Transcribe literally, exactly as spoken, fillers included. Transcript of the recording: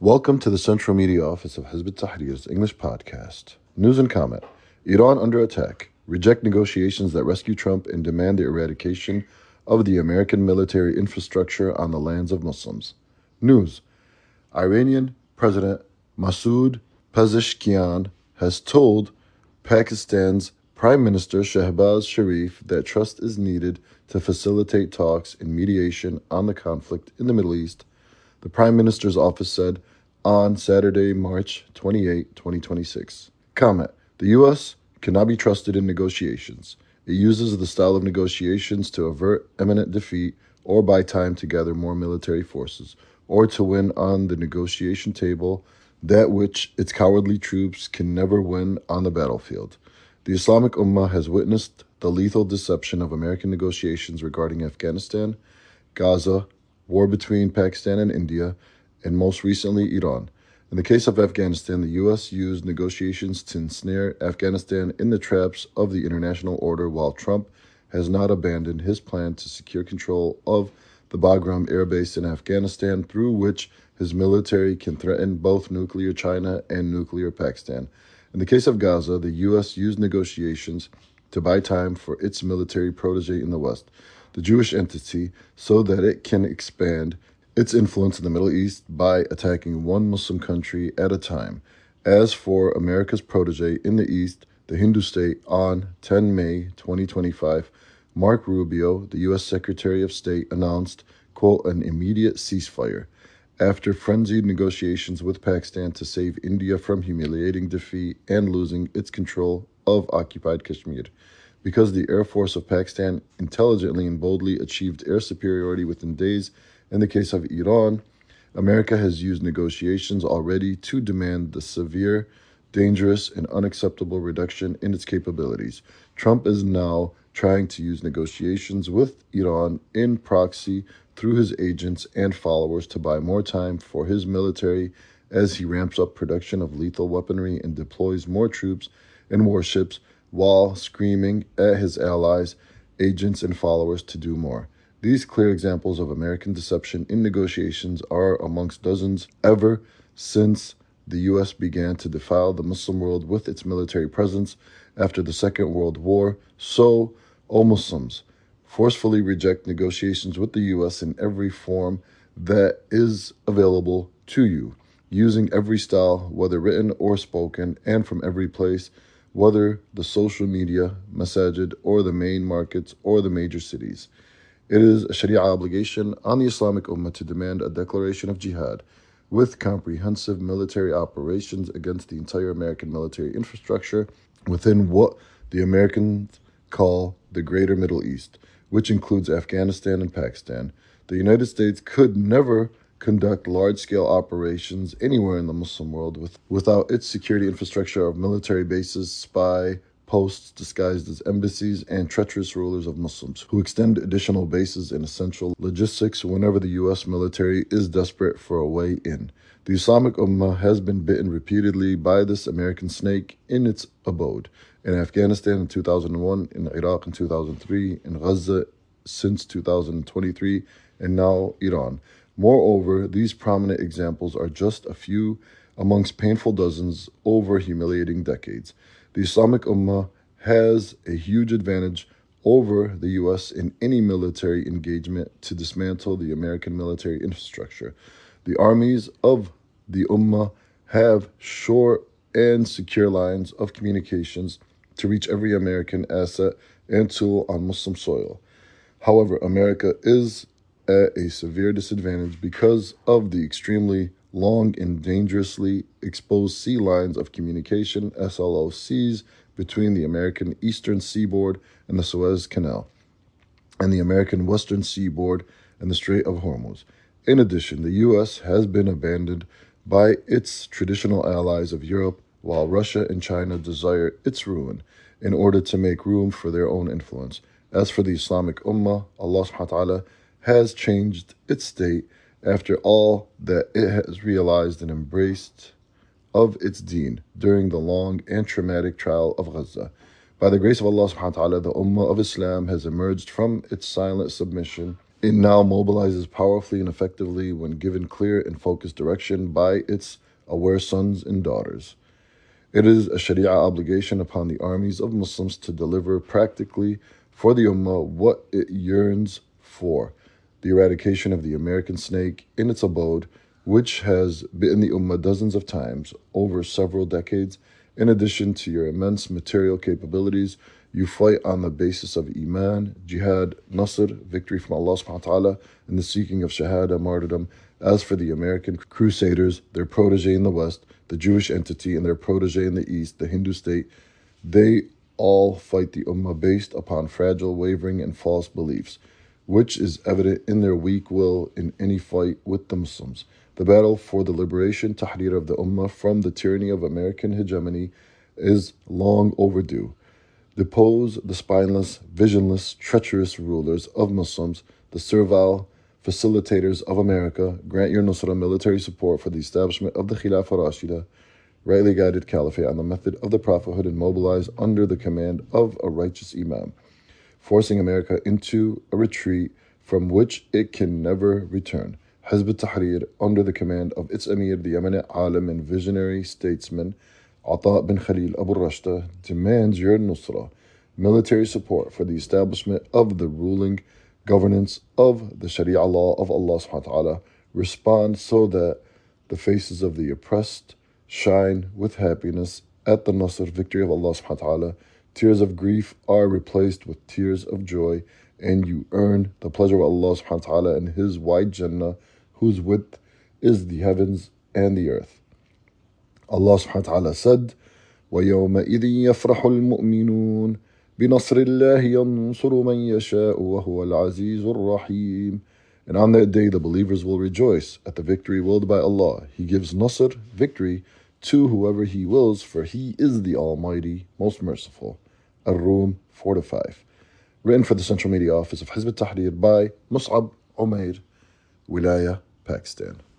Welcome to the Central Media Office of Hizb ut-Tahrir's English podcast. News and comment. Iran under attack. Reject negotiations that rescue Trump and demand the eradication of the American military infrastructure on the lands of Muslims. News. Iranian President Masoud Pezeshkian has told Pakistan's Prime Minister Shehbaz Sharif that trust is needed to facilitate talks and mediation on the conflict in the Middle East, the Prime Minister's office said on Saturday, March twenty-eighth, twenty twenty-six. Comment. The U S cannot be trusted in negotiations. It uses the style of negotiations to avert imminent defeat or buy time to gather more military forces, or to win on the negotiation table that which its cowardly troops can never win on the battlefield. The Islamic Ummah has witnessed the lethal deception of American negotiations regarding Afghanistan, Gaza, war between Pakistan and India, and most recently Iran. In the case of Afghanistan, the U S used negotiations to ensnare Afghanistan in the traps of the international order, while Trump has not abandoned his plan to secure control of the Bagram air base in Afghanistan, through which his military can threaten both nuclear China and nuclear Pakistan. In the case of Gaza, the U S used negotiations to buy time for its military protege in the West, the Jewish entity, so that it can expand its influence in the Middle East by attacking one Muslim country at a time. As for America's protege in the East, the Hindu state, on the tenth of May twenty twenty-five, Mark Rubio, the U S Secretary of State, announced, quote, an immediate ceasefire after frenzied negotiations with Pakistan to save India from humiliating defeat and losing its control of occupied Kashmir. Because the Air Force of Pakistan intelligently and boldly achieved air superiority within days in the case of Iran, America has used negotiations already to demand the severe, dangerous, and unacceptable reduction in its capabilities. Trump is now trying to use negotiations with Iran in proxy through his agents and followers to buy more time for his military as he ramps up production of lethal weaponry and deploys more troops and warships, while screaming at his allies, agents, and followers to do more. These clear examples of American deception in negotiations are amongst dozens ever since the U S began to defile the Muslim world with its military presence after the Second World War. So, O Muslims, forcefully reject negotiations with the U S in every form that is available to you, using every style, whether written or spoken, and from every place, whether the social media, masajid, or the main markets, or the major cities. It is a Sharia obligation on the Islamic Ummah to demand a declaration of jihad with comprehensive military operations against the entire American military infrastructure within what the Americans call the Greater Middle East, which includes Afghanistan and Pakistan. The United States could never conduct large-scale operations anywhere in the Muslim world with, without its security infrastructure of military bases, spy posts disguised as embassies, and treacherous rulers of Muslims who extend additional bases and essential logistics whenever the U S military is desperate for a way in. The Islamic Ummah has been bitten repeatedly by this American snake in its abode, in Afghanistan in two thousand one, in Iraq in two thousand three, in Gaza since two thousand twenty-three, and now Iran. Moreover, these prominent examples are just a few amongst painful dozens over humiliating decades. The Islamic Ummah has a huge advantage over the U S in any military engagement to dismantle the American military infrastructure. The armies of the Ummah have short and secure lines of communications to reach every American asset and tool on Muslim soil. However, America is at a severe disadvantage because of the extremely long and dangerously exposed sea lines of communication, S L O Cs, between the American Eastern Seaboard and the Suez Canal, and the American Western Seaboard and the Strait of Hormuz. In addition, the U S has been abandoned by its traditional allies of Europe, while Russia and China desire its ruin in order to make room for their own influence. As for the Islamic Ummah, Allah subhanahu wa ta'ala has changed its state after all that it has realized and embraced of its deen during the long and traumatic trial of Gaza. By the grace of Allah subhanahu wa ta'ala, the Ummah of Islam has emerged from its silent submission It now mobilizes powerfully and effectively when given clear and focused direction by its aware sons and daughters. It is a Sharia obligation upon the armies of Muslims to deliver practically for the Ummah what it yearns for: the eradication of the American snake in its abode, which has bitten the Ummah dozens of times over several decades. In addition to your immense material capabilities, you fight on the basis of Iman, Jihad, Nasr, victory from Allah subhanahu wa ta'ala, and the seeking of Shahada, martyrdom. As for the American Crusaders, their protege in the West, the Jewish entity, and their protege in the East, the Hindu state, they all fight the Ummah based upon fragile, wavering, and false beliefs, which is evident in their weak will in any fight with the Muslims. The battle for the liberation, tahrir of the Ummah from the tyranny of American hegemony is long overdue. Depose the spineless, visionless, treacherous rulers of Muslims, the servile facilitators of America. Grant your Nusra military support for the establishment of the Khilafah Rashida, rightly guided caliphate on the method of the prophethood, and mobilize under the command of a righteous Imam, forcing America into a retreat from which it can never return. Hizb ut-Tahrir, under the command of its Emir, the eminent alim and visionary statesman, Ata bin Khalil Abu Rashta, demands your Nusra military support for the establishment of the ruling governance of the Sharia law of Allah subhanahu wa ta'ala. Respond so that the faces of the oppressed shine with happiness at the Nasr, victory of Allah subhanahu wa ta'ala. Tears of grief are replaced with tears of joy, and you earn the pleasure of Allah subhanahu wa ta'ala and His wide Jannah, whose width is the heavens and the earth. Allah subhanahu wa ta'ala said, وَيَوْمَئِذٍ يَفْرَحُ الْمُؤْمِنُونَ بِنَصْرِ اللَّهِ يَنْصُرُ مَنْ يَشَاءُ وَهُوَ الْعَزِيزُ الرَّحِيمُ. And on that day the believers will rejoice at the victory willed by Allah. He gives Nasr, victory, to whoever He wills, for He is the Almighty, most merciful. Ar-Rum four to five. Written for the Central Media Office of Hizb ut-Tahrir by Mus'ab Umair, Wilaya, Pakistan.